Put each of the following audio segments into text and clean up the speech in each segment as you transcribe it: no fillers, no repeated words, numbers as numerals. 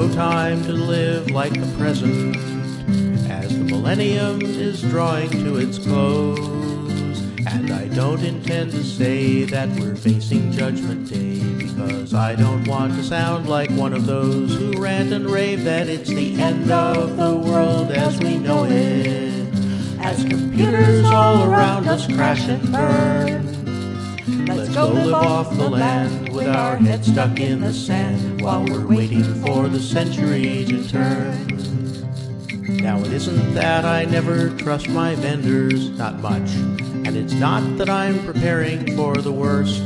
no time to live like the present, as the millennium is drawing to its close. And I don't intend to say that we're facing Judgment Day, because I don't want to sound like one of those who rant and rave that it's the end of the world as we know it, as computers all around us crash and burn. Let's go live off the land with our heads stuck in the sand while we're waiting for the century to turn. Now it isn't that I never trust my vendors, not much, and it's not that I'm preparing for the worst.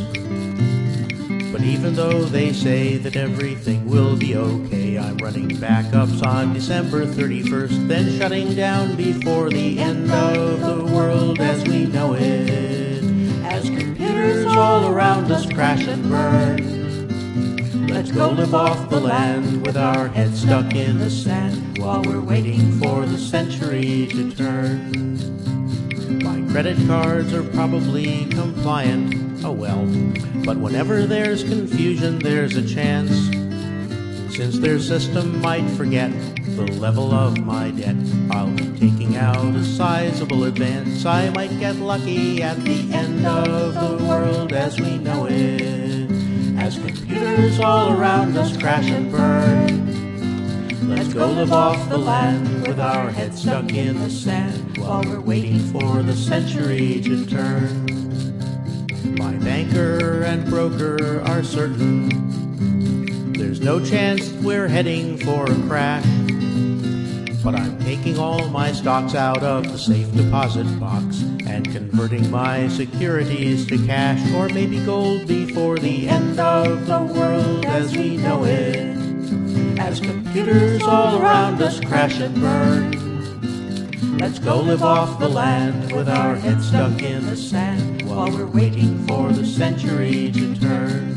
But even though they say that everything will be okay, I'm running backups on December 31st, then shutting down before the end of the world as we know it, as computers all around us crash and burn. Let's go live off the land with our heads stuck in the sand while we're waiting for the century to turn. My credit cards are probably compliant, oh well, but whenever there's confusion there's a chance, since their system might forget the level of my debt. I'll be taking out a sizable advance. I might get lucky at the end of the world as we know it, as computers all around us crash and burn. Let's go live off the land with our heads stuck in the sand while we're waiting for the century to turn. My banker and broker are certain there's no chance we're heading for a crash, but I'm taking all my stocks out of the safe deposit box and converting my securities to cash or maybe gold before the end of the world as we know it, as computers all around us crash and burn. Let's go live off the land with our heads stuck in the sand while we're waiting for the century to turn.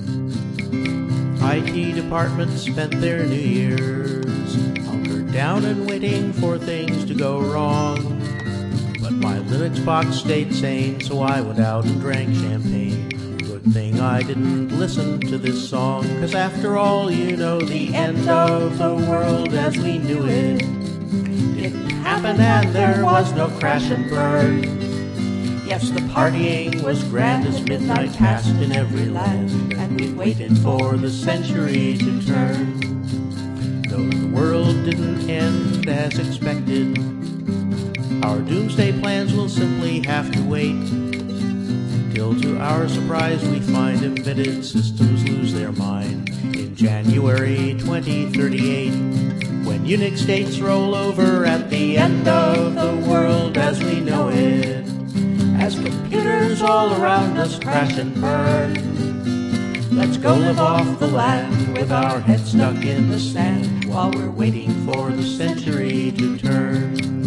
IT departments spent their New Year's hunkered down and waiting for things to go wrong, but my Linux box stayed sane, so I went out and drank champagne. Good thing I didn't listen to this song, 'cause after all, you know, the end of the world as we knew it didn't happen, and there was no crash and burn. Yes, the partying was grand as midnight passed in every land, and we waited for the century to turn. Though the world didn't end as expected, our doomsday plans will simply have to wait till, to our surprise, we find embedded systems lose their mind in January 2038, when Unix states roll over at the end of the world as we know it, as computers all around us crash and burn. Let's go live off the land with our heads stuck in the sand while we're waiting for the century to turn.